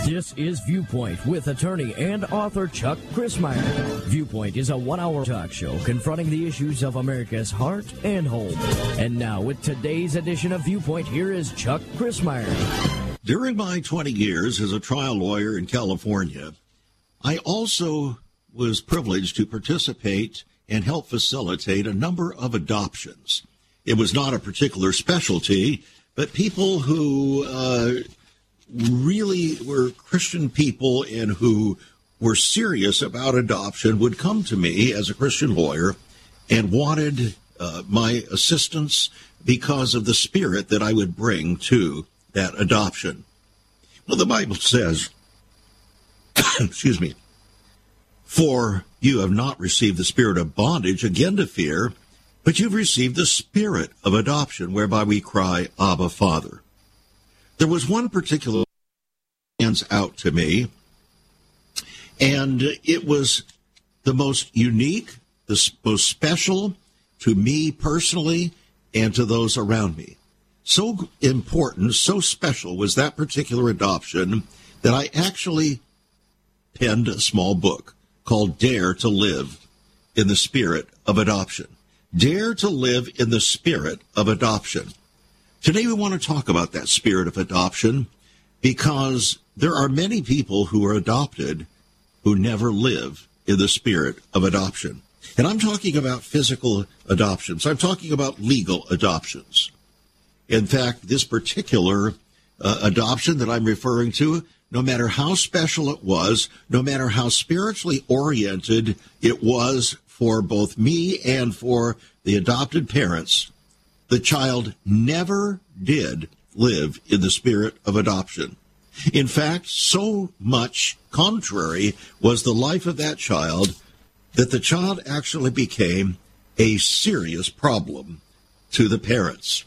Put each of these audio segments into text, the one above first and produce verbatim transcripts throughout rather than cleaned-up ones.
This is Viewpoint with attorney and author Chuck Crismier. Viewpoint is a one-hour talk show confronting the issues of America's heart and home. And now with today's edition of Viewpoint, here is Chuck Crismier. During my twenty years as a trial lawyer in California, I also was privileged to participate and help facilitate a number of adoptions. It was not a particular specialty, but people who uh, really were Christian people and who were serious about adoption would come to me as a Christian lawyer and wanted uh, my assistance because of the spirit that I would bring to that adoption. Well, the Bible says, excuse me, for you have not received the spirit of bondage again to fear, but you've received the spirit of adoption, whereby we cry, Abba, Father. There was one particular that stands out to me, and it was the most unique, the most special to me personally and to those around me. So important, so special was that particular adoption that I actually penned a small book called Dare to Live in the Spirit of Adoption. Dare to Live in the Spirit of Adoption. Today we want to talk about that spirit of adoption because there are many people who are adopted who never live in the spirit of adoption. And I'm talking about physical adoptions. I'm talking about legal adoptions. In fact, this particular uh, adoption that I'm referring to, no matter how special it was, no matter how spiritually oriented it was for both me and for the adopted parents, the child never did live in the spirit of adoption. In fact, so much contrary was the life of that child that the child actually became a serious problem to the parents.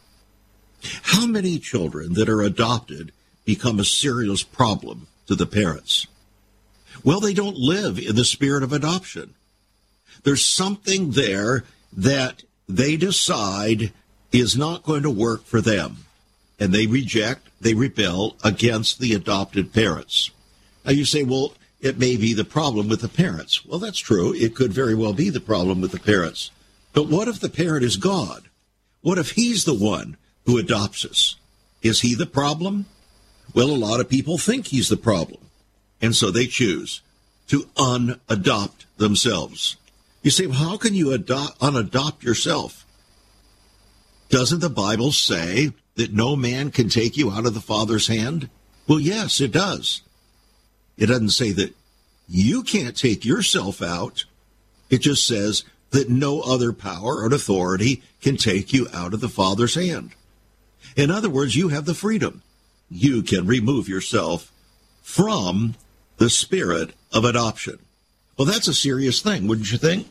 How many children that are adopted become a serious problem to the parents? Well, they don't live in the spirit of adoption. There's something there that they decide is not going to work for them, and they reject, they rebel against the adopted parents. Now you say, well, it may be the problem with the parents. Well, that's true. It could very well be the problem with the parents. But what if the parent is God? What if he's the one who adopts us? Is he the problem? Well, a lot of people think he's the problem, and so they choose to unadopt themselves. You say, well, how can you adopt, unadopt yourself? Doesn't the Bible say that no man can take you out of the Father's hand? Well, yes, it does. It doesn't say that you can't take yourself out. It just says that no other power or authority can take you out of the Father's hand. In other words, you have the freedom. You can remove yourself from the spirit of adoption. Well, that's a serious thing, wouldn't you think?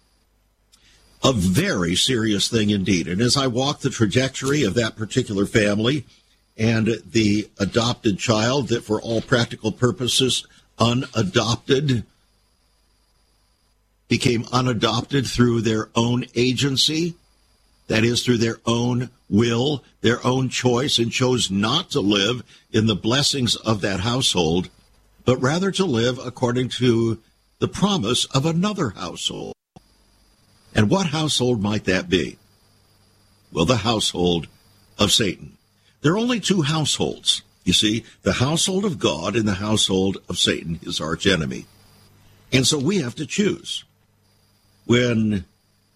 A very serious thing indeed. And as I walk the trajectory of that particular family and the adopted child that for all practical purposes unadopted became unadopted through their own agency, that is, through their own will, their own choice, and chose not to live in the blessings of that household, but rather to live according to the promise of another household. And what household might that be? Well, the household of Satan. There are only two households. You see, the household of God and the household of Satan, his arch enemy. And so we have to choose. When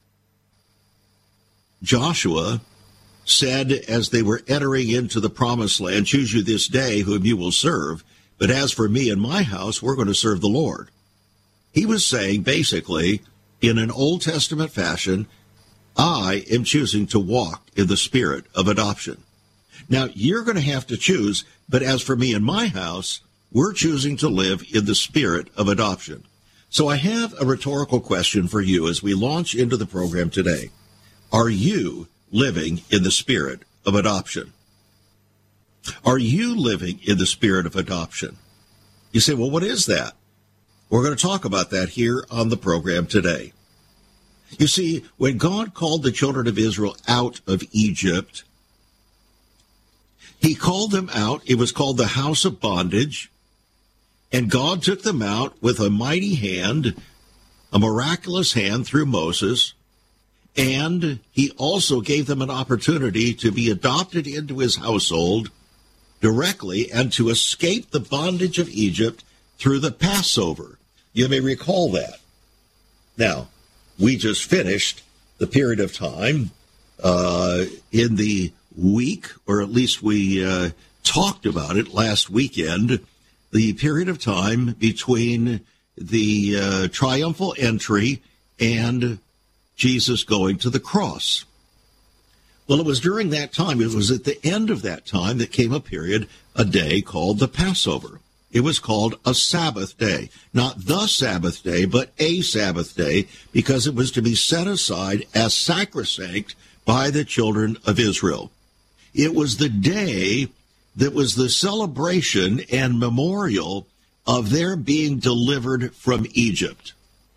Joshua said as they were entering into the promised land, choose you this day whom you will serve, but as for me and my house, we're going to serve the Lord. He was saying basically, in an Old Testament fashion, I am choosing to walk in the spirit of adoption. Now, you're going to have to choose, but as for me and my house, we're choosing to live in the spirit of adoption. So I have a rhetorical question for you as we launch into the program today. Are you living in the spirit of adoption? Are you living in the spirit of adoption? You say, well, what is that? We're going to talk about that here on the program today. You see, when God called the children of Israel out of Egypt, he called them out. It was called the house of bondage. And God took them out with a mighty hand, a miraculous hand through Moses, and he also gave them an opportunity to be adopted into his household directly and to escape the bondage of Egypt through the Passover. You may recall that. Now, we just finished the period of time uh, in the week, or at least we uh, talked about it last weekend, the period of time between the uh, triumphal entry and Jesus going to the cross. Well, it was during that time, it was at the end of that time that came a period, a day called the Passover. It was called a Sabbath day, not the Sabbath day, but a Sabbath day, because it was to be set aside as sacrosanct by the children of Israel. It was the day that was the celebration and memorial of their being delivered from Egypt.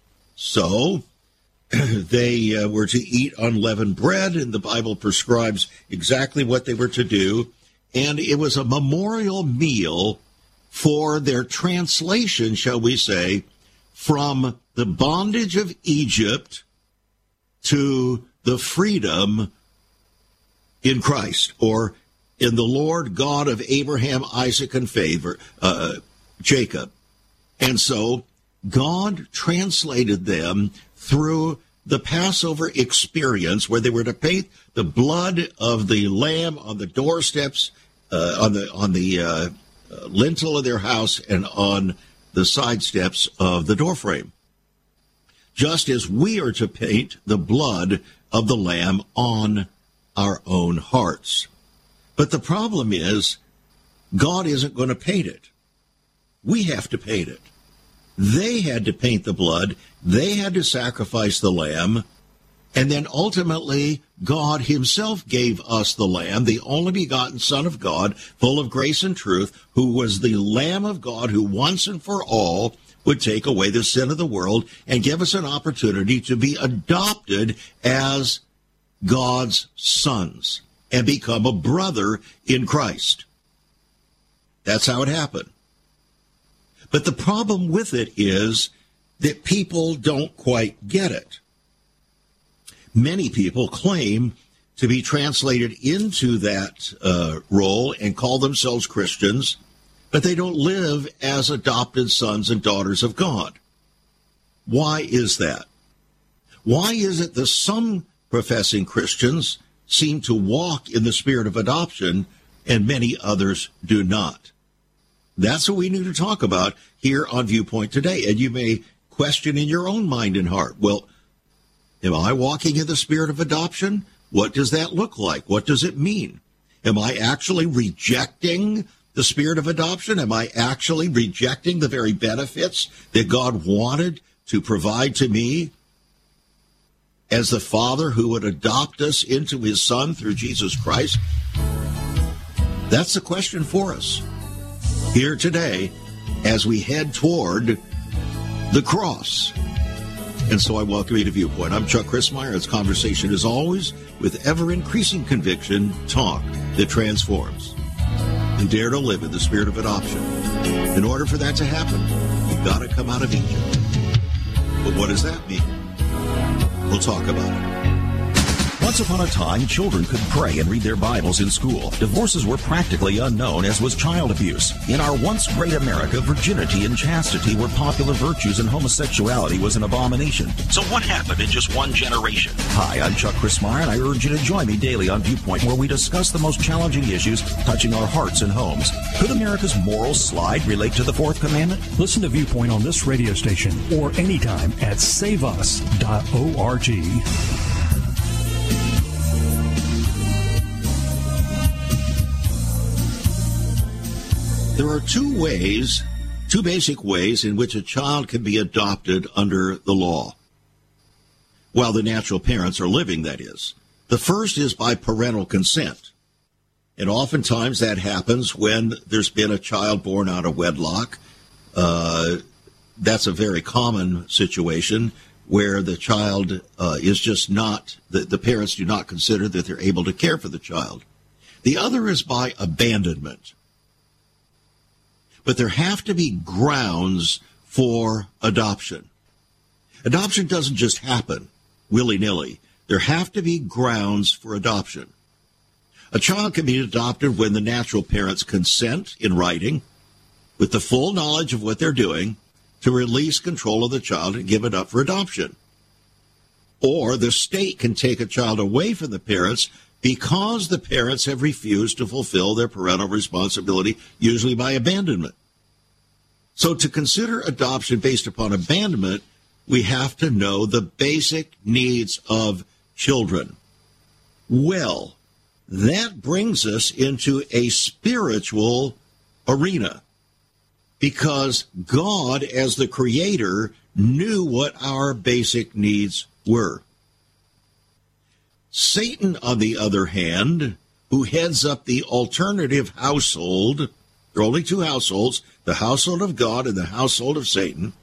So they uh, were to eat unleavened bread, and the Bible prescribes exactly what they were to do. And it was a memorial meal for their translation, shall we say, from the bondage of Egypt to the freedom in Christ, or in the Lord God of Abraham, Isaac, and favor, uh, Jacob. And so God translated them through the Passover experience, where they were to paint the blood of the lamb on the doorsteps, uh, on the on the uh, lintel of their house, and on the side steps of the doorframe, just as we are to paint the blood of the lamb on our own hearts. But the problem is, God isn't going to paint it. We have to paint it. They had to paint the blood. They had to sacrifice the lamb. And then ultimately, God himself gave us the lamb, the only begotten Son of God, full of grace and truth, who was the Lamb of God, who once and for all would take away the sin of the world and give us an opportunity to be adopted as God's sons and become a brother in Christ. That's how it happened. But the problem with it is that people don't quite get it. Many people claim to be translated into that uh, role and call themselves Christians, but they don't live as adopted sons and daughters of God. Why is that? Why is it that some professing Christians seem to walk in the spirit of adoption and many others do not? That's what we need to talk about here on Viewpoint today. And you may question in your own mind and heart, well, am I walking in the spirit of adoption? What does that look like? What does it mean? Am I actually rejecting the spirit of adoption? Am I actually rejecting the very benefits that God wanted to provide to me as the Father who would adopt us into his Son through Jesus Christ? That's the question for us here today as we head toward the cross. And so I welcome you to Viewpoint. I'm Chuck Christmeyer. It's conversation, as always, with ever-increasing conviction, talk that transforms. And dare to live in the spirit of adoption. In order for that to happen, you've got to come out of Egypt. But what does that mean? We'll talk about it. Once upon a time, children could pray and read their Bibles in school. Divorces were practically unknown, as was child abuse. In our once great America, virginity and chastity were popular virtues, and homosexuality was an abomination. So what happened in just one generation? Hi, I'm Chuck Christmeyer, and I urge you to join me daily on Viewpoint, where we discuss the most challenging issues touching our hearts and homes. Could America's moral slide relate to the Fourth Commandment? Listen to Viewpoint on this radio station or anytime at save us dot org. There are two ways, two basic ways in which a child can be adopted under the law, while the natural parents are living, that is. The first is by parental consent. And oftentimes that happens when there's been a child born out of wedlock. Uh, that's a very common situation where the child uh, is just not, the, the parents do not consider that they're able to care for the child. The other is by abandonment. but there have to be grounds for adoption. Adoption doesn't just happen willy-nilly. There have to be grounds for adoption. A child can be adopted when the natural parents consent in writing, with the full knowledge of what they're doing, to release control of the child and give it up for adoption. Or the state can take a child away from the parents because the parents have refused to fulfill their parental responsibility, usually by abandonment. So to consider adoption based upon abandonment, we have to know the basic needs of children. Well, that brings us into a spiritual arena, because God, as the Creator, knew what our basic needs were. Satan, on the other hand, who heads up the alternative household, there are only two households, the household of God and the household of Satan.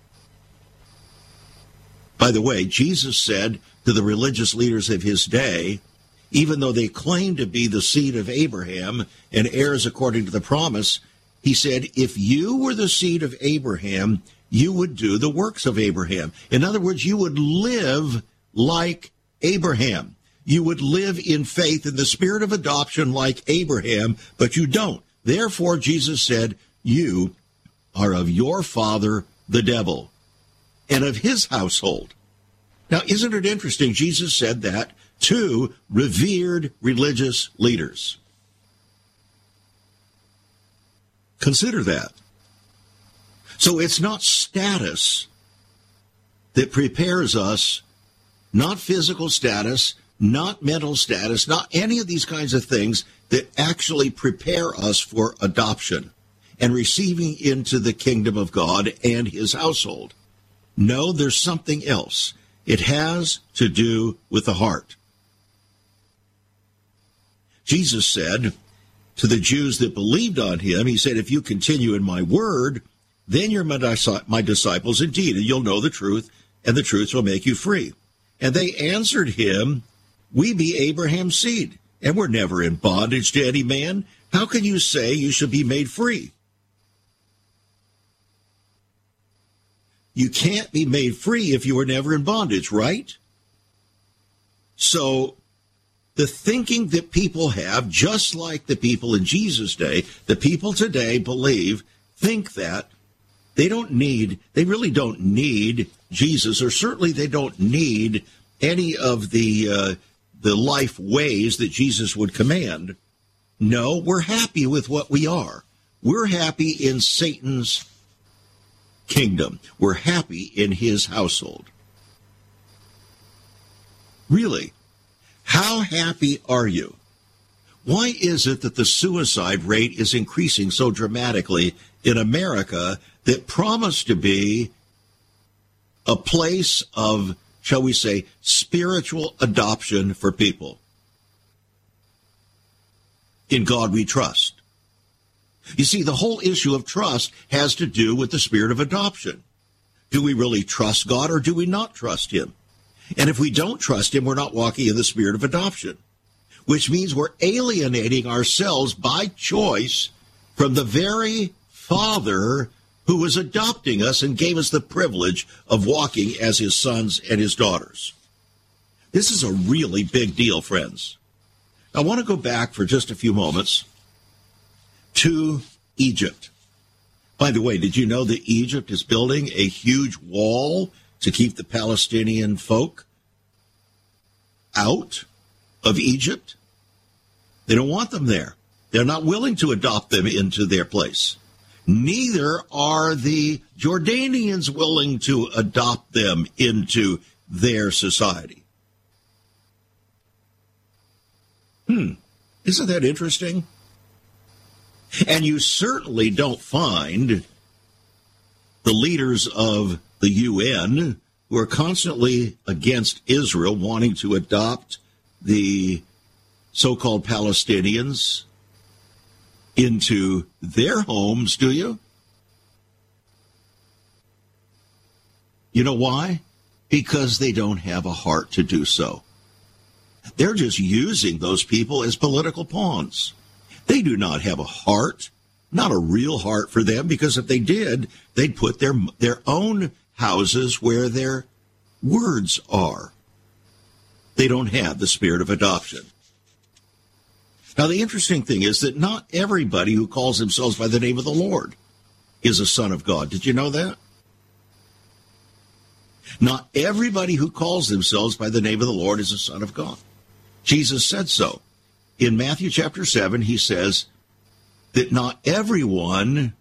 By the way, Jesus said to the religious leaders of his day, even though they claimed to be the seed of Abraham and heirs according to the promise, he said, if you were the seed of Abraham, you would do the works of Abraham. In other words, you would live like Abraham. You would live in faith in the spirit of adoption like Abraham, but you don't. Therefore, Jesus said, you are of your father, the devil, and of his household. Now, isn't it interesting? Jesus said that to revered religious leaders. Consider that. So it's not status that prepares us, not physical status, not mental status, not any of these kinds of things that actually prepare us for adoption and receiving into the kingdom of God and his household. No, there's something else. It has to do with the heart. Jesus said to the Jews that believed on him, he said, if you continue in my word, then you're my, dis- my disciples indeed, and you'll know the truth, and the truth will make you free. And they answered him, we be Abraham's seed, and we're never in bondage to any man. How can you say you should be made free? You can't be made free if you were never in bondage, right? So the thinking that people have, just like the people in Jesus' day, the people today believe, think that they don't need, they really don't need Jesus, or certainly they don't need any of the uh, the life ways that Jesus would command. No, we're happy with what we are. We're happy in Satan's kingdom. We're happy in his household. Really, how happy are you? Why is it that the suicide rate is increasing so dramatically in America that promised to be a place of, shall we say, spiritual adoption for people? In God we trust. You see, the whole issue of trust has to do with the spirit of adoption. Do we really trust God, or do we not trust him? And if we don't trust him, we're not walking in the spirit of adoption, which means we're alienating ourselves by choice from the very Father who was adopting us and gave us the privilege of walking as his sons and his daughters. This is a really big deal, friends. I want to go back for just a few moments to Egypt. By the way, did you know that Egypt is building a huge wall to keep the Palestinian folk out of Egypt? They don't want them there. They're not willing to adopt them into their place. Neither are the Jordanians willing to adopt them into their society. Hmm, isn't that interesting? And you certainly don't find the leaders of the U N who are constantly against Israel wanting to adopt the so-called Palestinians into their homes, do you? You know why? Because they don't have a heart to do so. They're just using those people as political pawns. They do not have a heart not a real heart for them, because if they did, they'd put their their own houses where their words are. They don't have the spirit of adoption. Now, the interesting thing is that not everybody who calls themselves by the name of the Lord is a son of God. Did you know that? Not everybody who calls themselves by the name of the Lord is a son of God. Jesus said so. In Matthew chapter seven, he says that not everyone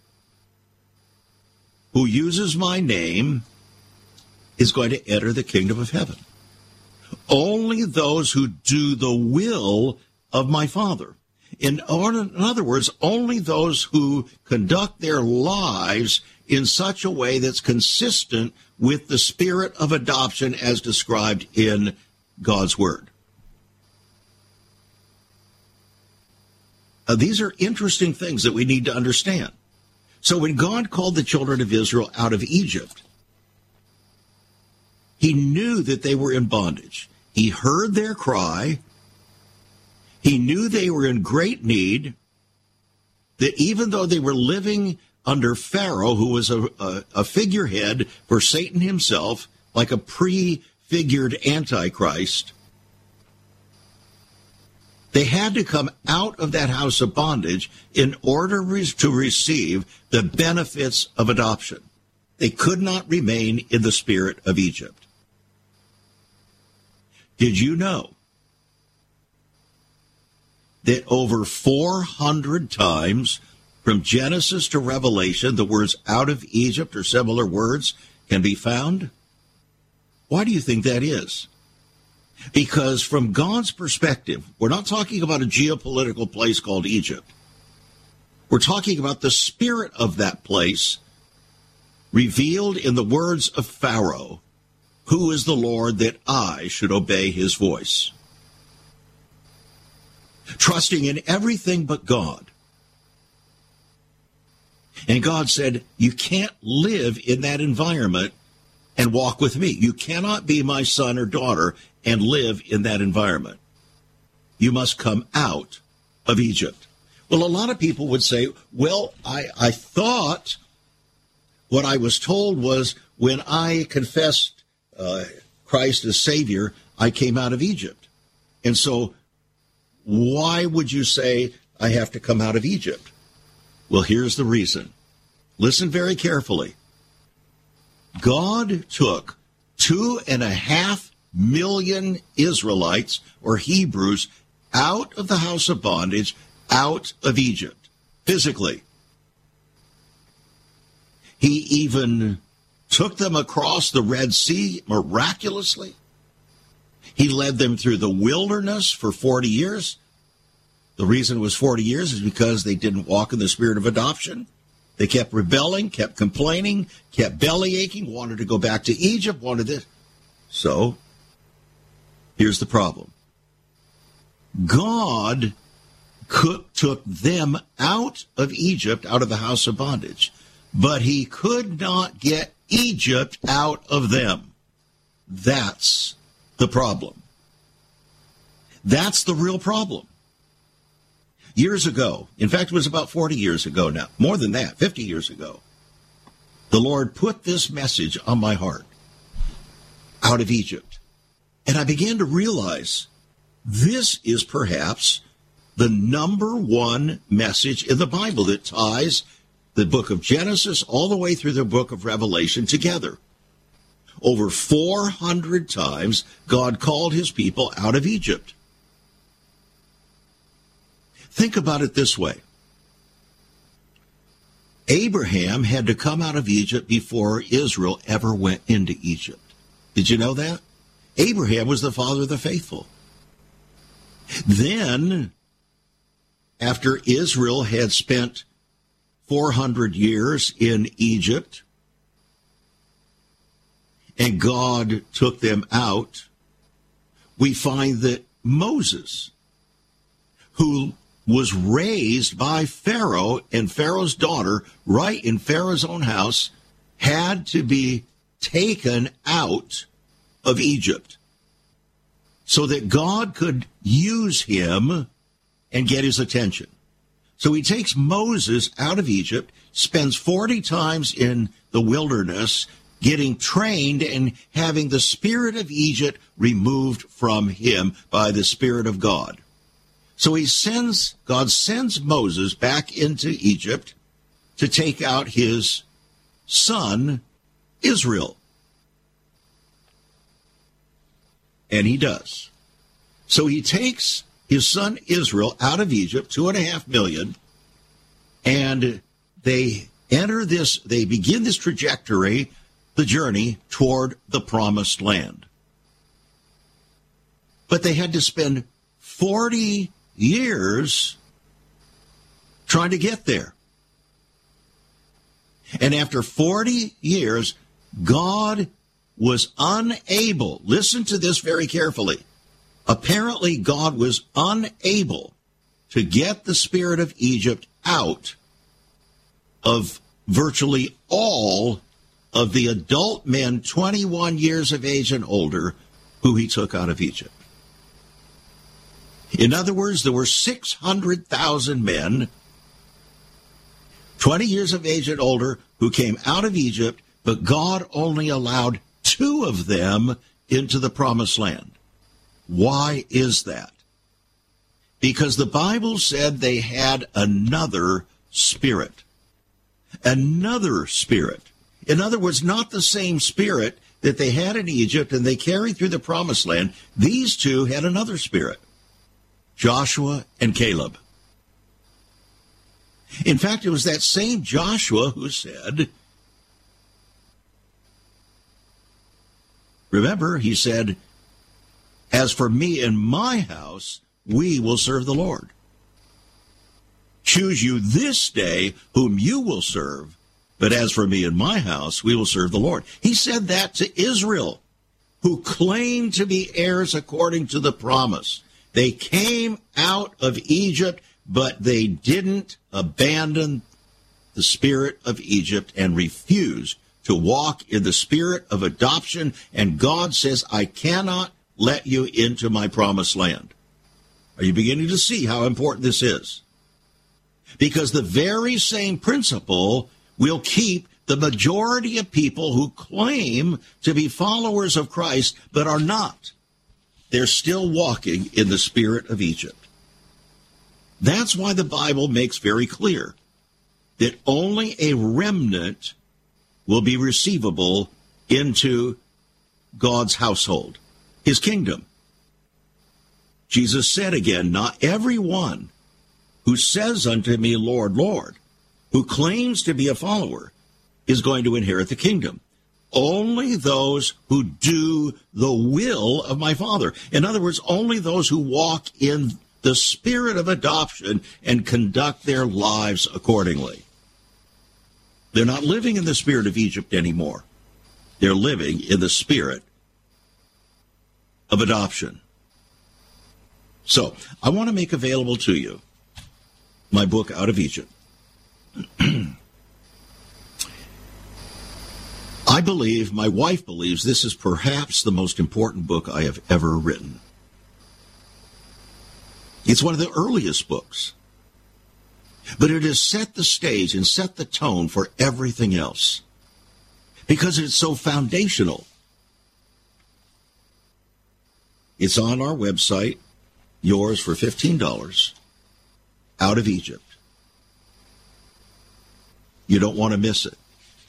who uses my name is going to enter the kingdom of heaven. Only those who do the will of my Father. In, in other words, only those who conduct their lives in such a way that's consistent with the spirit of adoption as described in God's Word. Uh, these are interesting things that we need to understand. So when God called the children of Israel out of Egypt, he knew that they were in bondage. He heard their cry. He knew they were in great need, that even though they were living under Pharaoh, who was a, a, a figurehead for Satan himself, like a prefigured Antichrist, they had to come out of that house of bondage in order to receive the benefits of adoption. They could not remain in the spirit of Egypt. Did you know that over four hundred times from Genesis to Revelation, the words out of Egypt or similar words can be found? Why do you think that is? Because from God's perspective, we're not talking about a geopolitical place called Egypt. We're talking about the spirit of that place revealed in the words of Pharaoh, who is the Lord that I should obey his voice? Trusting in everything but God. And God said, you can't live in that environment and walk with me. You cannot be my son or daughter and live in that environment. You must come out of Egypt. Well, a lot of people would say, well, I, I thought what I was told was when I confessed uh, Christ as Savior, I came out of Egypt. And so why would you say I have to come out of Egypt? Well, here's the reason. Listen very carefully. God took two and a half million Israelites or Hebrews out of the house of bondage, out of Egypt, physically. He even took them across the Red Sea miraculously. He led them through the wilderness for forty years. The reason it was forty years is because they didn't walk in the spirit of adoption. They kept rebelling, kept complaining, kept belly aching, wanted to go back to Egypt, wanted this. So, here's the problem. God could, took them out of Egypt, out of the house of bondage, but he could not get Egypt out of them. That's the problem. That's the real problem. Years ago, in fact, it was about forty years ago now, more than that, fifty years ago, the Lord put this message on my heart, out of Egypt. And I began to realize this is perhaps the number one message in the Bible that ties the book of Genesis all the way through the book of Revelation together. Over four hundred times, God called his people out of Egypt. Think about it this way. Abraham had to come out of Egypt before Israel ever went into Egypt. Did you know that? Abraham was the father of the faithful. Then, after Israel had spent four hundred years in Egypt, and God took them out, we find that Moses, who was raised by Pharaoh and Pharaoh's daughter right in Pharaoh's own house, had to be taken out of Egypt so that God could use him and get his attention. So he takes Moses out of Egypt, spends forty times in the wilderness, getting trained and having the spirit of Egypt removed from him by the Spirit of God. So he sends, God sends Moses back into Egypt to take out his son, Israel. And he does. So he takes his son Israel out of Egypt, two and a half million, and they enter this, they begin this trajectory, the journey toward the promised land. But they had to spend forty years trying to get there. And after forty years, God was unable, listen to this very carefully, apparently God was unable to get the spirit of Egypt out of virtually all of the adult men twenty-one years of age and older who he took out of Egypt. In other words, there were six hundred thousand men, twenty years of age and older, who came out of Egypt, but God only allowed two of them into the promised land. Why is that? Because the Bible said they had another spirit. Another spirit. In other words, not the same spirit that they had in Egypt and they carried through the promised land. These two had another spirit. Joshua and Caleb. In fact, it was that same Joshua who said, remember, he said, as for me and my house, we will serve the Lord. Choose you this day whom you will serve, but as for me and my house, we will serve the Lord. He said that to Israel, who claimed to be heirs according to the promise. They came out of Egypt, but they didn't abandon the spirit of Egypt and refused to walk in the spirit of adoption. And God says, I cannot let you into my promised land. Are you beginning to see how important this is? Because the very same principle will keep the majority of people who claim to be followers of Christ but are not. They're still walking in the spirit of Egypt. That's why the Bible makes very clear that only a remnant will be receivable into God's household, his kingdom. Jesus said again, not everyone who says unto me, Lord, Lord, who claims to be a follower, is going to inherit the kingdom. Only those who do the will of my Father. In other words, only those who walk in the spirit of adoption and conduct their lives accordingly. They're not living in the spirit of Egypt anymore. They're living in the spirit of adoption. So, I want to make available to you my book, Out of Egypt. I believe, my wife believes, this is perhaps the most important book I have ever written. It's one of the earliest books. But it has set the stage and set the tone for everything else. Because it's so foundational. It's on our website, yours for fifteen dollars, Out of Egypt. You don't want to miss it.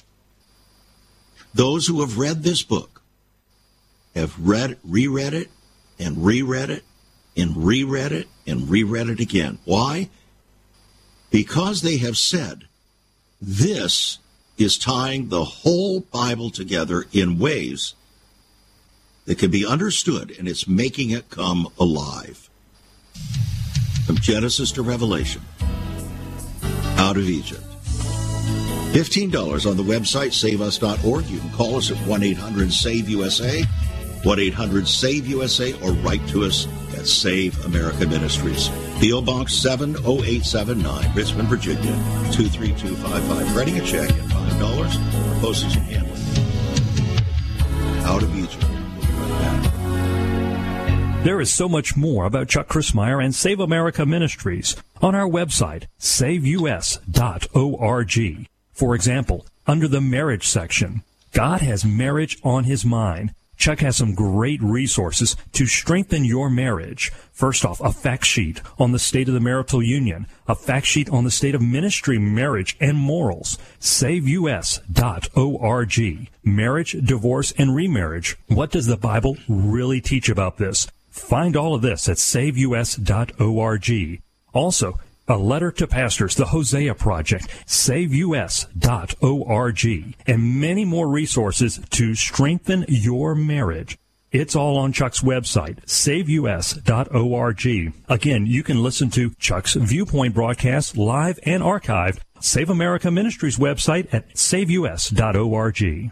Those who have read this book have read, reread it, and reread it, and reread it, and reread it again. Why? Because they have said, this is tying the whole Bible together in ways that can be understood, and it's making it come alive. From Genesis to Revelation, Out of Egypt. fifteen dollars on the website, save us dot org. You can call us at one eight hundred save U S A, one eight hundred save U S A, or write to us at Save America Ministries. P O Box seven oh eight seven nine, Richmond, Virginia, two three two five five. Writing a check at five dollars for postage and handling. Out of Egypt. We'll be right back. There is so much more about Chuck Crismier and Save America Ministries on our website, save u s dot org. For example, under the marriage section, God has marriage on his mind. Chuck has some great resources to strengthen your marriage. First off, a fact sheet on the state of the marital union, a fact sheet on the state of ministry, marriage, and morals. save u s dot org. Marriage, divorce, and remarriage. What does the Bible really teach about this? Find all of this at save u s dot org. Also, a letter to pastors, the Hosea Project, save u s dot org, and many more resources to strengthen your marriage. It's all on Chuck's website, save u s dot org. Again, you can listen to Chuck's Viewpoint broadcast live and archived. Save America Ministries website at save u s dot org.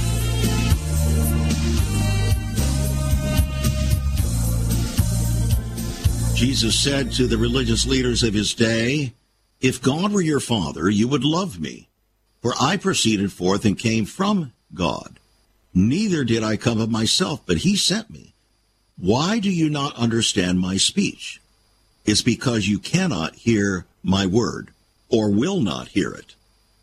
Jesus said to the religious leaders of his day, "If God were your father, you would love me, for I proceeded forth and came from God. Neither did I come of myself, but he sent me. Why do you not understand my speech? It's because you cannot hear my word, or will not hear it."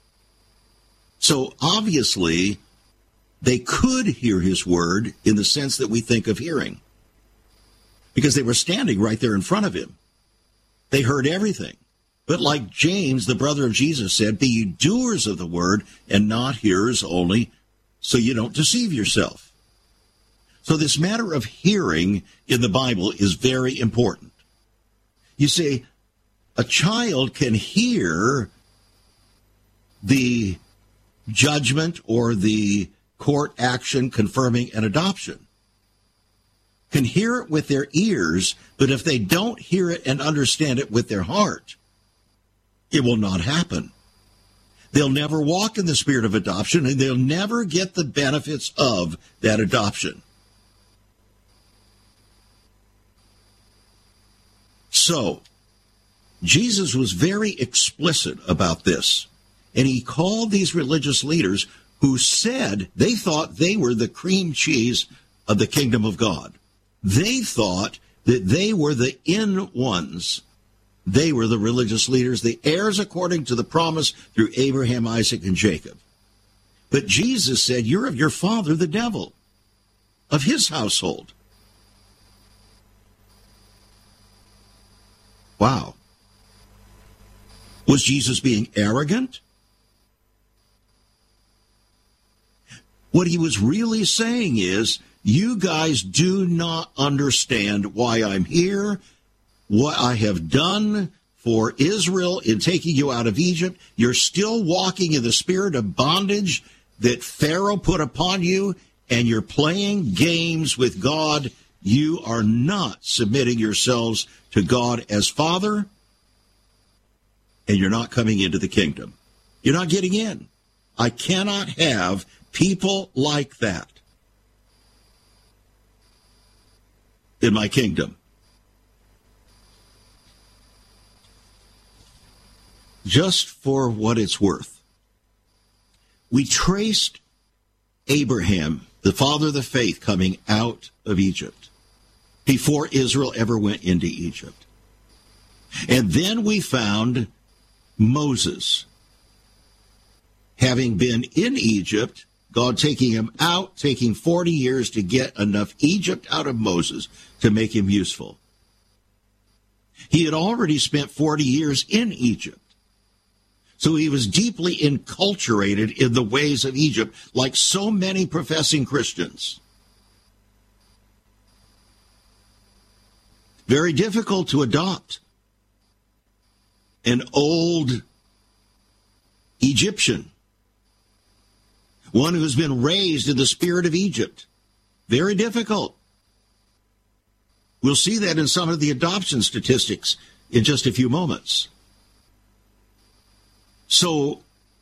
So obviously, they could hear his word in the sense that we think of hearing, because they were standing right there in front of him. They heard everything. But like James, the brother of Jesus, said, "Be ye doers of the word and not hearers only, so you don't deceive yourself." So this matter of hearing in the Bible is very important. You see, a child can hear the judgment or the court action confirming an adoption, can hear it with their ears, but if they don't hear it and understand it with their heart, it will not happen. They'll never walk in the spirit of adoption, and they'll never get the benefits of that adoption. So, Jesus was very explicit about this, and he called these religious leaders who said they thought they were the cream cheese of the kingdom of God. They thought that they were the in ones. They were the religious leaders, the heirs according to the promise through Abraham, Isaac, and Jacob. But Jesus said, "You're of your father, the devil, of his household." Wow. Was Jesus being arrogant? What he was really saying is, you guys do not understand why I'm here, what I have done for Israel in taking you out of Egypt. You're still walking in the spirit of bondage that Pharaoh put upon you, and you're playing games with God. You are not submitting yourselves to God as Father, and you're not coming into the kingdom. You're not getting in. I cannot have people like that in my kingdom. Just for what it's worth, we traced Abraham, the father of the faith, coming out of Egypt before Israel ever went into Egypt. And then we found Moses, having been in Egypt, God taking him out, taking forty years to get enough Egypt out of Moses to make him useful. He had already spent forty years in Egypt. So he was deeply enculturated in the ways of Egypt, like so many professing Christians. Very difficult to adopt an old Egyptian, one who's been raised in the spirit of Egypt. Very difficult. We'll see that in some of the adoption statistics in just a few moments. So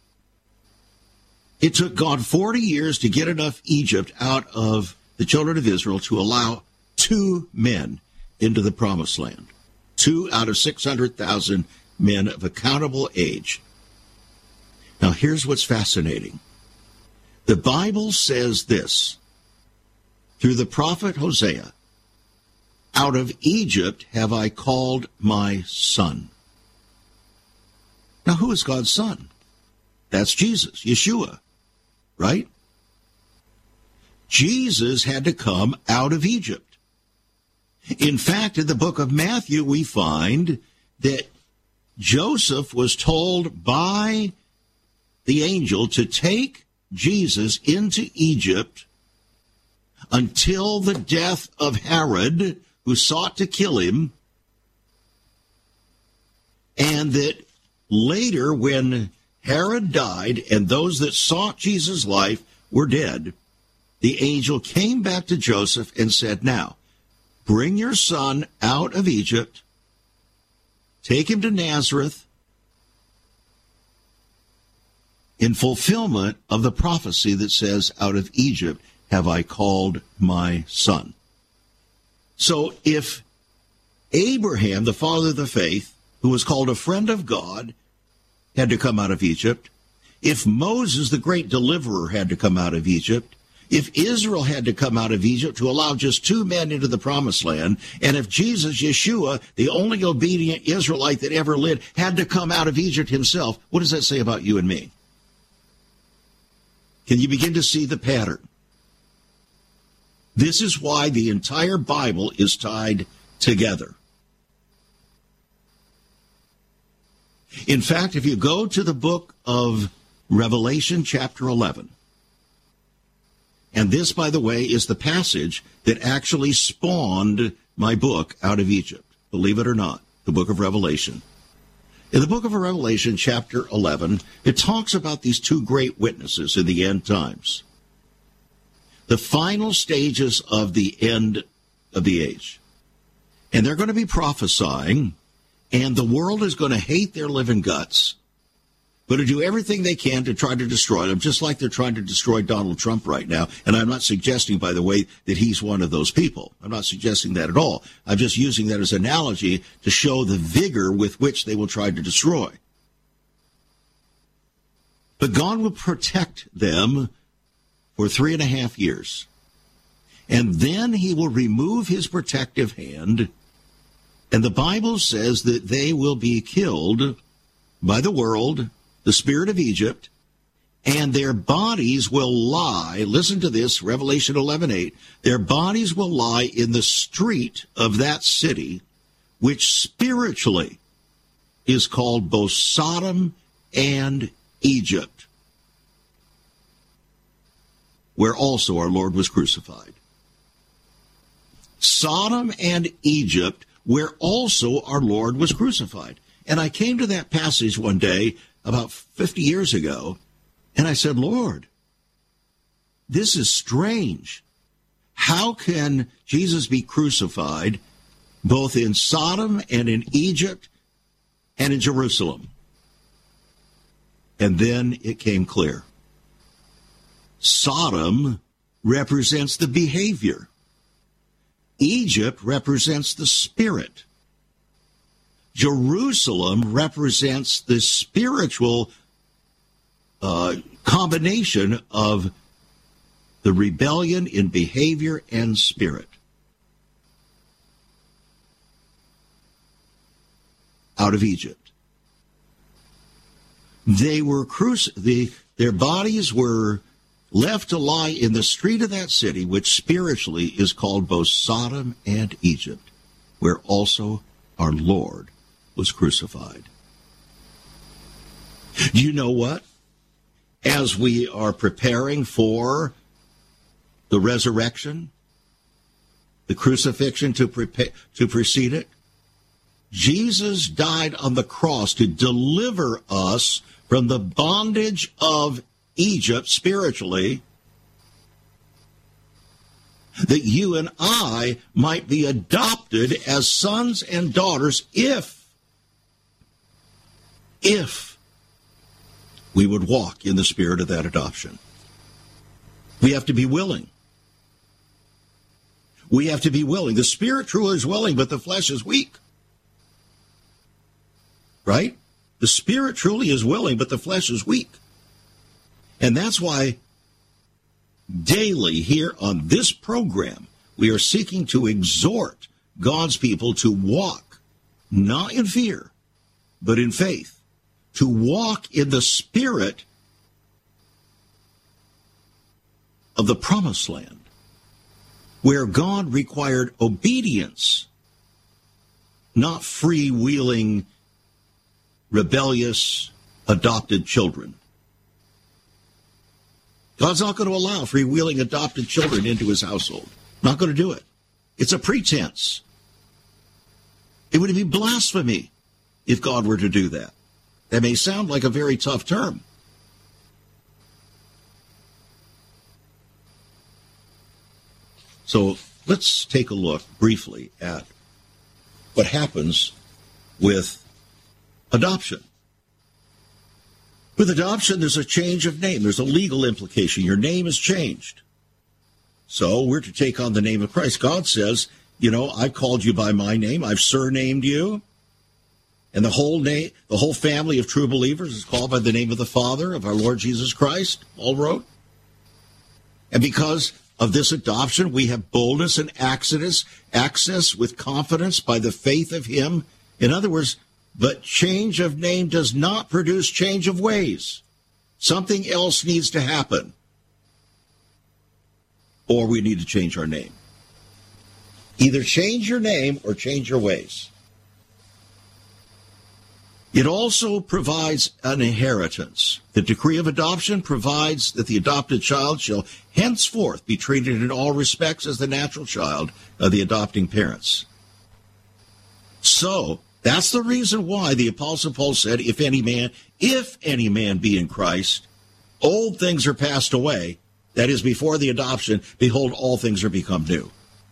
it took God forty years to get enough Egypt out of the children of Israel to allow two men into the promised land. Two out of six hundred thousand men of accountable age. Now here's what's fascinating. The Bible says this through the prophet Hosea. out of Egypt have I called my son. Now, who is God's son? That's Jesus, Yeshua, right? Jesus had to come out of Egypt. In fact, in the book of Matthew, we find that Joseph was told by the angel to take Jesus into Egypt until the death of Herod, who sought to kill him, and that later, when Herod died and those that sought Jesus' life were dead, the angel came back to Joseph and said, now, bring your son out of Egypt, take him to Nazareth, in fulfillment of the prophecy that says, out of Egypt have I called my son. So if Abraham, the father of the faith, who was called a friend of God, had to come out of Egypt, if Moses, the great deliverer, had to come out of Egypt, if Israel had to come out of Egypt to allow just two men into the promised land, and if Jesus, Yeshua, the only obedient Israelite that ever lived, had to come out of Egypt himself, what does that say about you and me? Can you begin to see the pattern? This is why the entire Bible is tied together. In fact, if you go to the book of Revelation chapter eleven, and this, by the way, is the passage that actually spawned my book Out of Egypt, believe it or not, the book of Revelation. In the book of Revelation chapter eleven, it talks about these two great witnesses in the end times, the final stages of the end of the age. And they're going to be prophesying, and the world is going to hate their living guts, but to do everything they can to try to destroy them, just like they're trying to destroy Donald Trump right now. And I'm not suggesting, by the way, that he's one of those people. I'm not suggesting that at all. I'm just using that as an analogy to show the vigor with which they will try to destroy. But God will protect them for three and a half years. And then he will remove his protective hand, and the Bible says that they will be killed by the world, the spirit of Egypt, and their bodies will lie, listen to this, Revelation eleven eight, their bodies will lie in the street of that city, which spiritually is called both Sodom and Egypt, where also our Lord was crucified. Sodom and Egypt, where also our Lord was crucified. And I came to that passage one day about fifty years ago, and I said, Lord, this is strange. How can Jesus be crucified both in Sodom and in Egypt and in Jerusalem? And then it came clear. Sodom represents the behavior. Egypt represents the spirit. Jerusalem represents the spiritual uh, combination of the rebellion in behavior and spirit. Out of Egypt. They were cruci- the, their bodies were left to lie in the street of that city, which spiritually is called both Sodom and Egypt, where also our Lord was crucified. Do you know what? As we are preparing for the resurrection, the crucifixion to, prepare, to precede it, Jesus died on the cross to deliver us from the bondage of Egypt spiritually, that you and I might be adopted as sons and daughters if, if we would walk in the spirit of that adoption. We have to be willing. We have to be willing. The spirit truly is willing, but the flesh is weak. Right? The spirit truly is willing, but the flesh is weak. And that's why daily here on this program, we are seeking to exhort God's people to walk, not in fear, but in faith, to walk in the spirit of the promised land, where God required obedience, not freewheeling, rebellious, adopted children. God's not going to allow freewheeling adopted children into his household. Not going to do it. It's a pretense. It would be blasphemy if God were to do that. That may sound like a very tough term. So let's take a look briefly at what happens with adoption. With adoption, there's a change of name. There's a legal implication. Your name is changed. So we're to take on the name of Christ. God says, you know, I've called you by my name. I've surnamed you. And the whole name, the whole family of true believers is called by the name of the Father of our Lord Jesus Christ, Paul wrote. And because of this adoption, we have boldness and access, access with confidence by the faith of him. In other words, but change of name does not produce change of ways. Something else needs to happen. Or we need to change our name. Either change your name or change your ways. It also provides an inheritance. The decree of adoption provides that the adopted child shall henceforth be treated in all respects as the natural child of the adopting parents. So, that's the reason why the Apostle Paul said, if any man, if any man be in Christ, old things are passed away. That is, before the adoption, behold, all things are become new.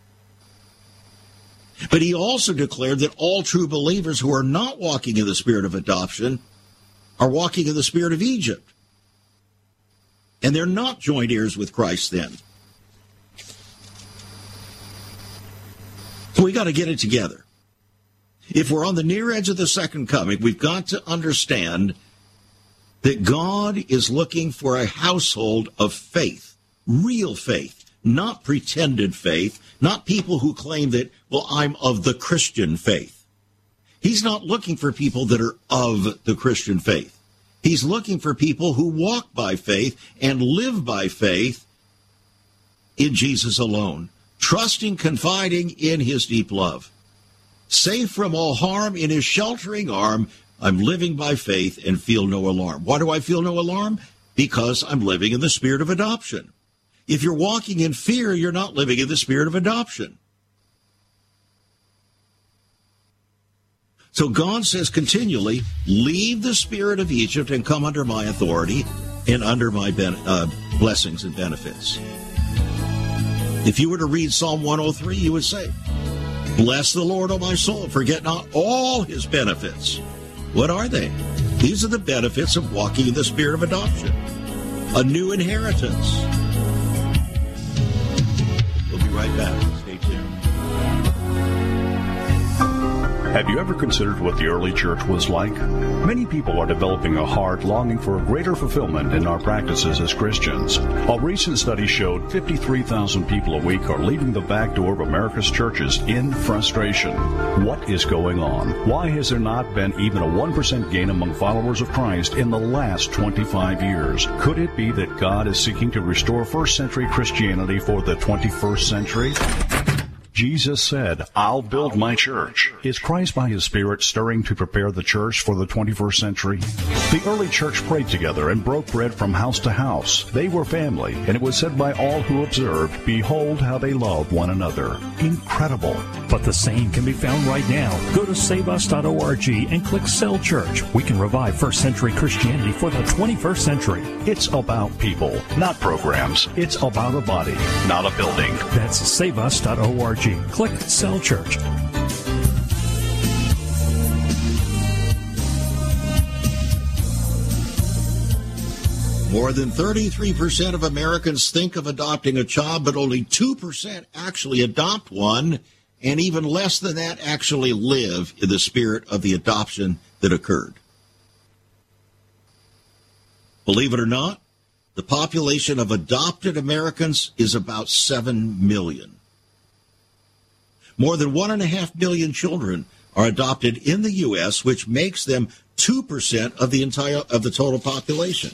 But he also declared that all true believers who are not walking in the spirit of adoption are walking in the spirit of Egypt. And they're not joint heirs with Christ then. So we got to get it together. If we're on the near edge of the second coming, we've got to understand that God is looking for a household of faith, real faith, not pretended faith, not people who claim that, well, I'm of the Christian faith. He's not looking for people that are of the Christian faith. He's looking for people who walk by faith and live by faith in Jesus alone, trusting, confiding in his deep love. Safe from all harm in his sheltering arm, I'm living by faith and feel no alarm. Why do I feel no alarm? Because I'm living in the spirit of adoption. If you're walking in fear, you're not living in the spirit of adoption. So God says continually, leave the spirit of Egypt and come under my authority and under my ben- uh, blessings and benefits. If you were to read Psalm one oh three, you would say, bless the Lord, O my soul, forget not all his benefits. What are they? These are the benefits of walking in the spirit of adoption. A new inheritance. We'll be right back. Stay tuned. Have you ever considered what the early church was like? Many people are developing a heart longing for a greater fulfillment in our practices as Christians. A recent study showed fifty-three thousand people a week are leaving the back door of America's churches in frustration. What is going on? Why has there not been even a one percent gain among followers of Christ in the last twenty-five years? Could it be that God is seeking to restore first century Christianity for the twenty-first century? Jesus said, I'll build my church. Is Christ by his Spirit stirring to prepare the church for the twenty-first century? The early church prayed together and broke bread from house to house. They were family, and it was said by all who observed, behold how they love one another. Incredible. But the same can be found right now. Go to save us dot org and click Cell Church. We can revive first century Christianity for the twenty-first century. It's about people, not programs. It's about a body, not a building. That's save us dot org. Click Cell Church. More than thirty-three percent of Americans think of adopting a child, but only two percent actually adopt one, and even less than that actually live in the spirit of the adoption that occurred. Believe it or not, the population of adopted Americans is about seven million. More than one and a half million children are adopted in the U S, which makes them two percent of the entire of the total population.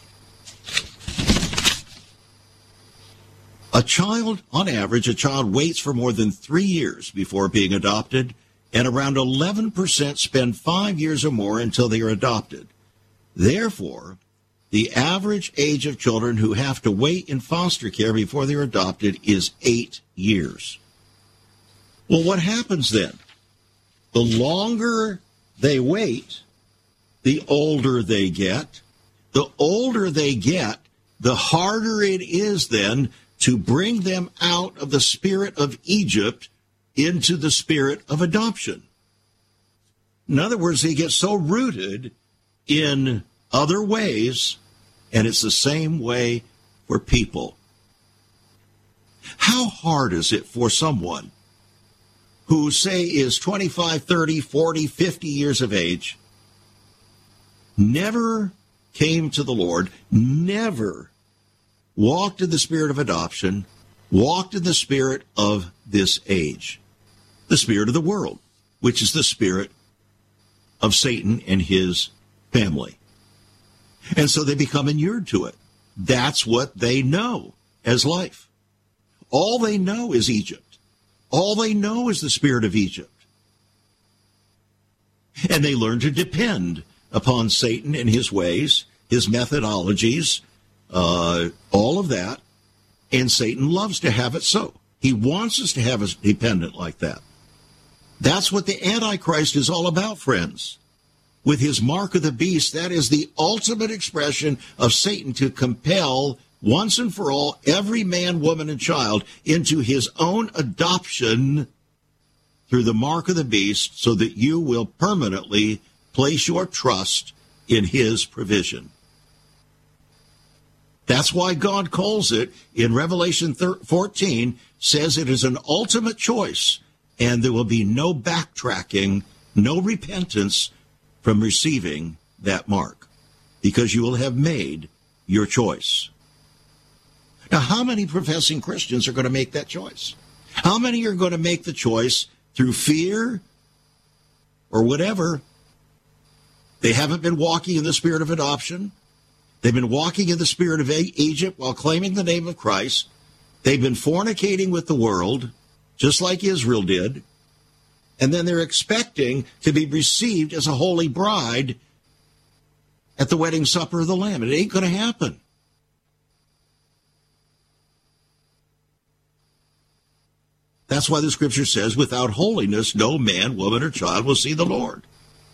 A child, on average, a child waits for more than three years before being adopted, and around eleven percent spend five years or more until they are adopted. Therefore, the average age of children who have to wait in foster care before they're adopted is eight years. Well, what happens then? The longer they wait, the older they get. The older they get, the harder it is then to bring them out of the spirit of Egypt into the spirit of adoption. In other words, they get so rooted in other ways, and it's the same way for people. How hard is it for someone who, say, is twenty-five, thirty, forty, fifty years of age, never came to the Lord, never walked in the spirit of adoption, walked in the spirit of this age, the spirit of the world, which is the spirit of Satan and his family. And so they become inured to it. That's what they know as life. All they know is Egypt. All they know is the spirit of Egypt. And they learn to depend upon Satan and his ways, his methodologies, uh, all of that. And Satan loves to have it so. He wants us to have us dependent like that. That's what the Antichrist is all about, friends. With his mark of the beast, that is the ultimate expression of Satan to compel once and for all every man, woman, and child into his own adoption through the mark of the beast, so that you will permanently place your trust in his provision. That's why God calls it, in Revelation fourteen, says it is an ultimate choice, and there will be no backtracking, no repentance from receiving that mark, because you will have made your choice. Now, how many professing Christians are going to make that choice? How many are going to make the choice through fear or whatever? They haven't been walking in the spirit of adoption. They've been walking in the spirit of Egypt while claiming the name of Christ. They've been fornicating with the world, just like Israel did. And then they're expecting to be received as a holy bride at the wedding supper of the Lamb. It ain't going to happen. That's why the scripture says, without holiness, no man, woman, or child will see the Lord.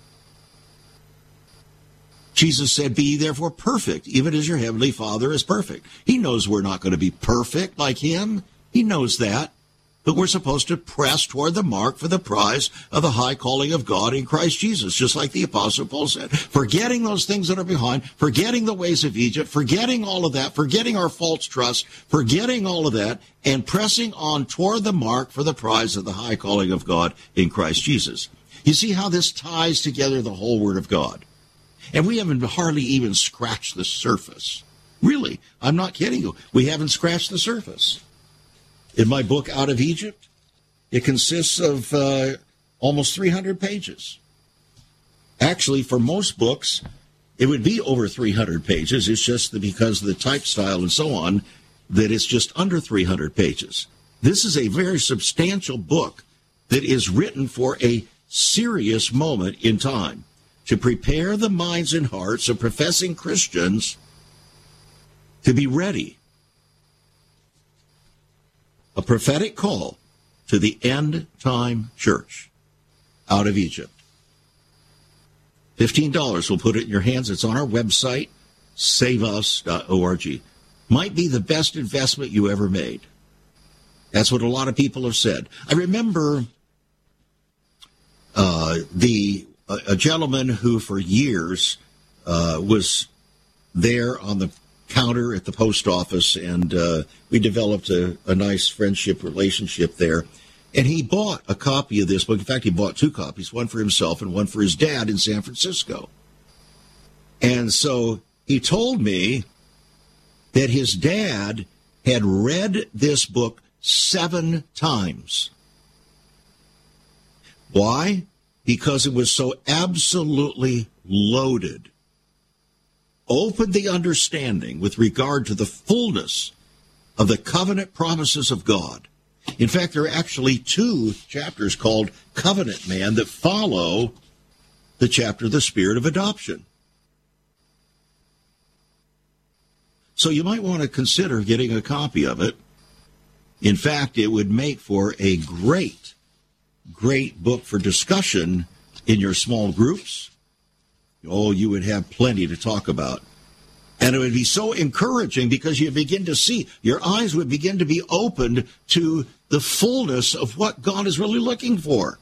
Jesus said, be ye therefore perfect, even as your heavenly Father is perfect. He knows we're not going to be perfect like him. He knows that. But we're supposed to press toward the mark for the prize of the high calling of God in Christ Jesus, just like the Apostle Paul said. Forgetting those things that are behind, forgetting the ways of Egypt, forgetting all of that, forgetting our false trust, forgetting all of that, and pressing on toward the mark for the prize of the high calling of God in Christ Jesus. You see how this ties together the whole Word of God? And we haven't hardly even scratched the surface. Really, I'm not kidding you. We haven't scratched the surface. In my book, Out of Egypt, it consists of uh, almost three hundred pages. Actually, for most books, it would be over three hundred pages. It's just that because of the type style and so on, that it's just under three hundred pages. This is a very substantial book that is written for a serious moment in time to prepare the minds and hearts of professing Christians to be ready. A prophetic call to the end-time church out of Egypt. fifteen dollars, we'll put it in your hands. It's on our website, save us dot org. Might be the best investment you ever made. That's what a lot of people have said. I remember uh, the a, a gentleman who for years uh, was there on the counter at the post office, and uh, we developed a, a nice friendship relationship there. And he bought a copy of this book. In fact, he bought two copies, one for himself and one for his dad in San Francisco. And so he told me that his dad had read this book seven times. Why? Because it was so absolutely loaded. Opened the understanding with regard to the fullness of the covenant promises of God. In fact, there are actually two chapters called Covenant Man that follow the chapter, The Spirit of Adoption. So you might want to consider getting a copy of it. In fact, it would make for a great, great book for discussion in your small groups. Oh, you would have plenty to talk about. And it would be so encouraging because you begin to see, your eyes would begin to be opened to the fullness of what God is really looking for.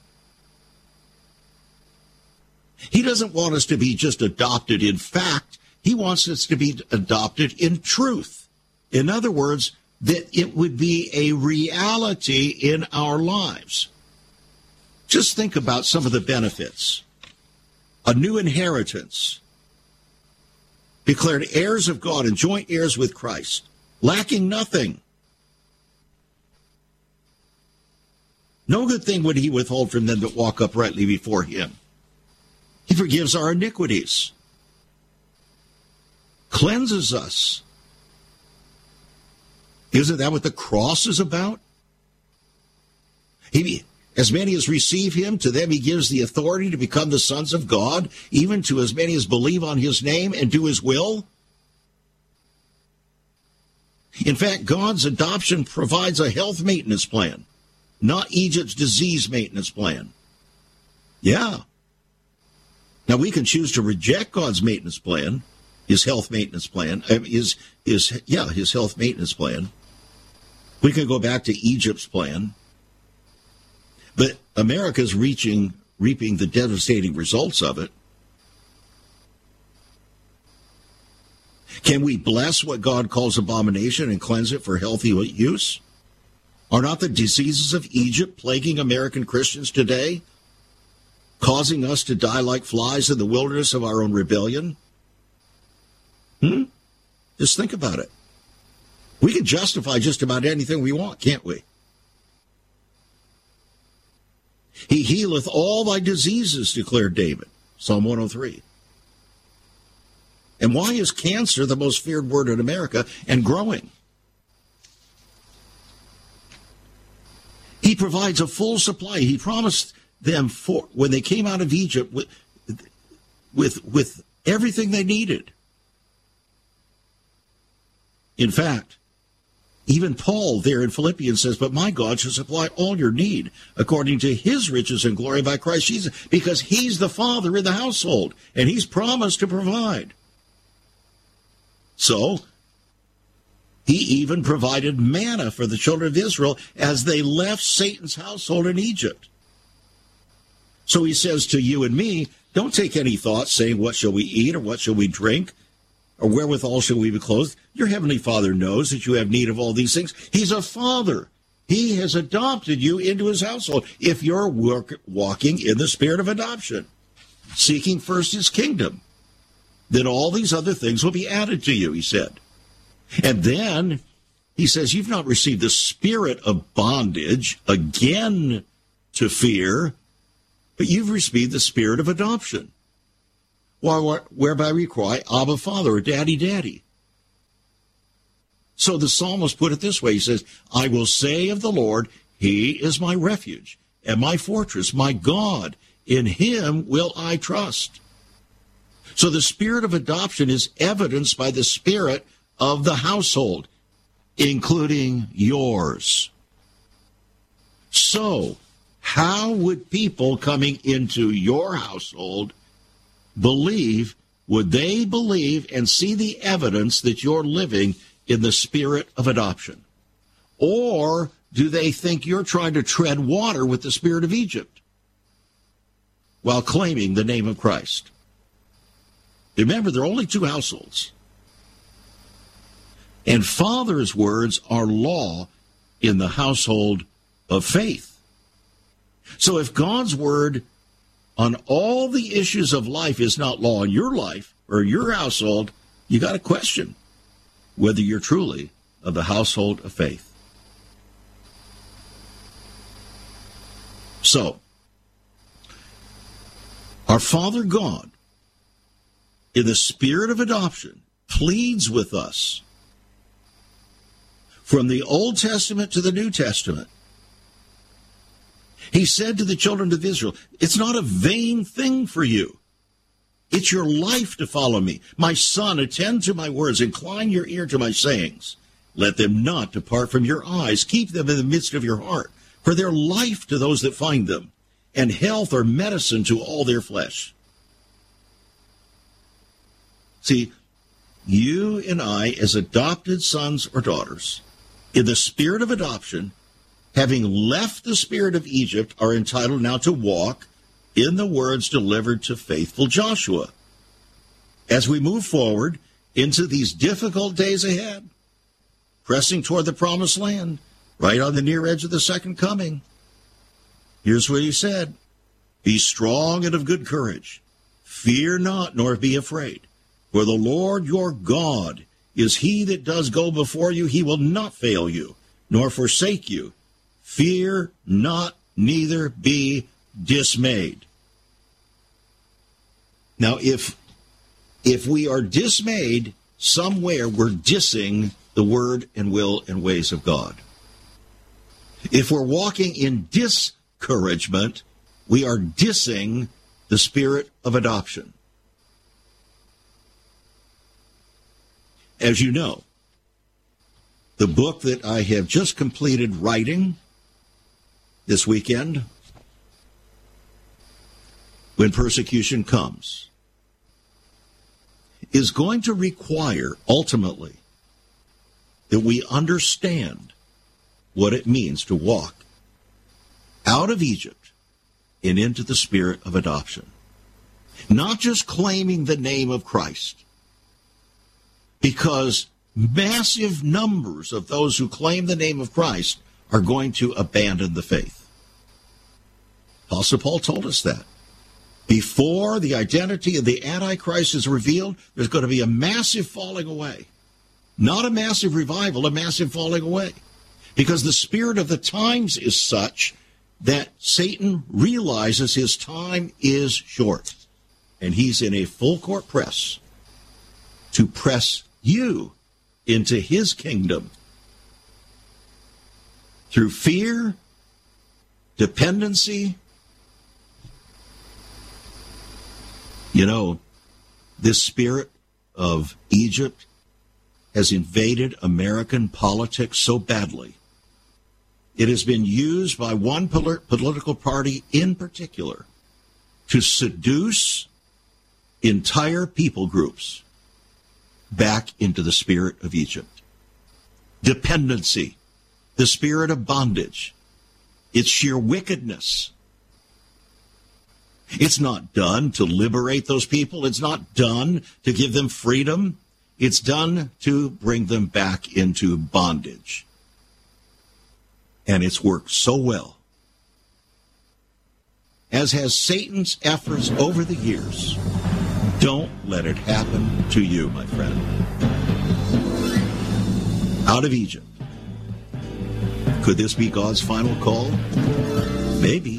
He doesn't want us to be just adopted in fact. He wants us to be adopted in truth. In other words, that it would be a reality in our lives. Just think about some of the benefits. A new inheritance. Declared heirs of God and joint heirs with Christ. Lacking nothing. No good thing would he withhold from them that walk uprightly before him. He forgives our iniquities. Cleanses us. Isn't that what the cross is about? He, as many as receive him, to them he gives the authority to become the sons of God, even to as many as believe on his name and do his will. In fact, God's adoption provides a health maintenance plan, not Egypt's disease maintenance plan. Yeah. Now, we can choose to reject God's maintenance plan, his health maintenance plan, his, his, yeah, his health maintenance plan. We can go back to Egypt's plan. But America's reaching, reaping the devastating results of it. Can we bless what God calls abomination and cleanse it for healthy use? Are not the diseases of Egypt plaguing American Christians today, causing us to die like flies in the wilderness of our own rebellion? Hmm? Just think about it. We can justify just about anything we want, can't we? He healeth all thy diseases, declared David, Psalm one oh three. And why is cancer the most feared word in America and growing? He provides a full supply. He promised them for when they came out of Egypt with, with, with everything they needed. In fact, even Paul there in Philippians says, but my God shall supply all your need according to his riches and glory by Christ Jesus, because he's the father in the household, and he's promised to provide. So, he even provided manna for the children of Israel as they left Satan's household in Egypt. So he says to you and me, don't take any thought saying, what shall we eat or what shall we drink? Or wherewithal shall we be clothed? Your heavenly Father knows that you have need of all these things. He's a father. He has adopted you into his household if you're work, walking in the spirit of adoption, seeking first his kingdom. Then all these other things will be added to you, he said. And then he says, you've not received the spirit of bondage again to fear, but you've received the spirit of adoption, whereby we cry, Abba, Father, or Daddy, Daddy. So the psalmist put it this way. He says, I will say of the Lord, he is my refuge and my fortress, my God. In him will I trust. So the spirit of adoption is evidenced by the spirit of the household, including yours. So how would people coming into your household believe, would they believe and see the evidence that you're living in the spirit of adoption? Or do they think you're trying to tread water with the spirit of Egypt while claiming the name of Christ? Remember, there are only two households. And Father's words are law in the household of faith. So if God's word on all the issues of life is not law in your life or your household, you got to question whether you're truly of the household of faith. So, Our Father God, in the spirit of adoption, pleads with us from the Old Testament to the New Testament. He said to the children of Israel, it's not a vain thing for you. It's your life to follow me. My son, attend to my words. Incline your ear to my sayings. Let them not depart from your eyes. Keep them in the midst of your heart. For they're life to those that find them, and health or medicine to all their flesh. See, you and I, as adopted sons or daughters, in the spirit of adoption, having left the spirit of Egypt, are entitled now to walk in the words delivered to faithful Joshua. As we move forward into these difficult days ahead, pressing toward the promised land, right on the near edge of the second coming, here's what he said: be strong and of good courage. Fear not, nor be afraid. For the Lord your God is he that does go before you. He will not fail you, nor forsake you. Fear not, neither be dismayed. Now, if if we are dismayed somewhere, we're dissing the word and will and ways of God. If we're walking in discouragement, we are dissing the spirit of adoption. As you know, the book that I have just completed writing this weekend, When Persecution Comes, is going to require, ultimately, that we understand what it means to walk out of Egypt and into the spirit of adoption. Not just claiming the name of Christ, because massive numbers of those who claim the name of Christ are going to abandon the faith. Apostle Paul told us that. Before the identity of the Antichrist is revealed, there's going to be a massive falling away. Not a massive revival, a massive falling away. Because the spirit of the times is such that Satan realizes his time is short. And he's in a full court press to press you into his kingdom through fear, dependency. You know, this spirit of Egypt has invaded American politics so badly. It has been used by one polit- political party in particular to seduce entire people groups back into the spirit of Egypt. Dependency, the spirit of bondage. It's sheer wickedness. It's not done to liberate those people. It's not done to give them freedom. It's done to bring them back into bondage. And it's worked so well. As has Satan's efforts over the years. Don't let it happen to you, my friend. Out of Egypt. Could this be God's final call? Maybe.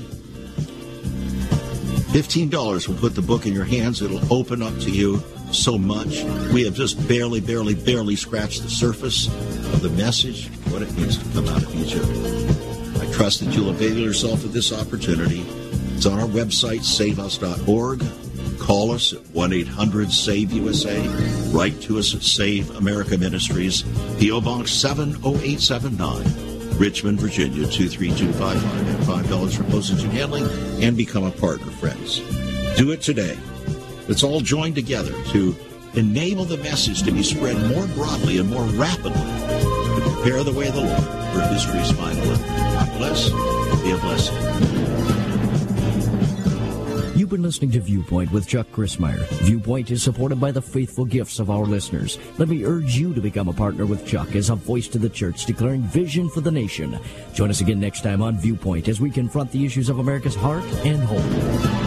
fifteen dollars will put the book in your hands. It'll open up to you so much. We have just barely, barely, barely scratched the surface of the message, what it means to come out of Egypt. I trust that you'll avail yourself of this opportunity. It's on our website, save us dot org. Call us at one eight hundred save U S A. Write to us at Save America Ministries, P O Box seven oh eight seven nine, Richmond, Virginia, two three two five five. And five dollars for postage and handling, and become a partner, friends. Do it today. Let's all join together to enable the message to be spread more broadly and more rapidly to prepare the way of the Lord for history's final end. God bless. Be a blessing. You've been listening to Viewpoint with Chuck Crismier. Viewpoint is supported by the faithful gifts of our listeners. Let me urge you to become a partner with Chuck as a voice to the church declaring vision for the nation. Join us again next time on Viewpoint as we confront the issues of America's heart and home.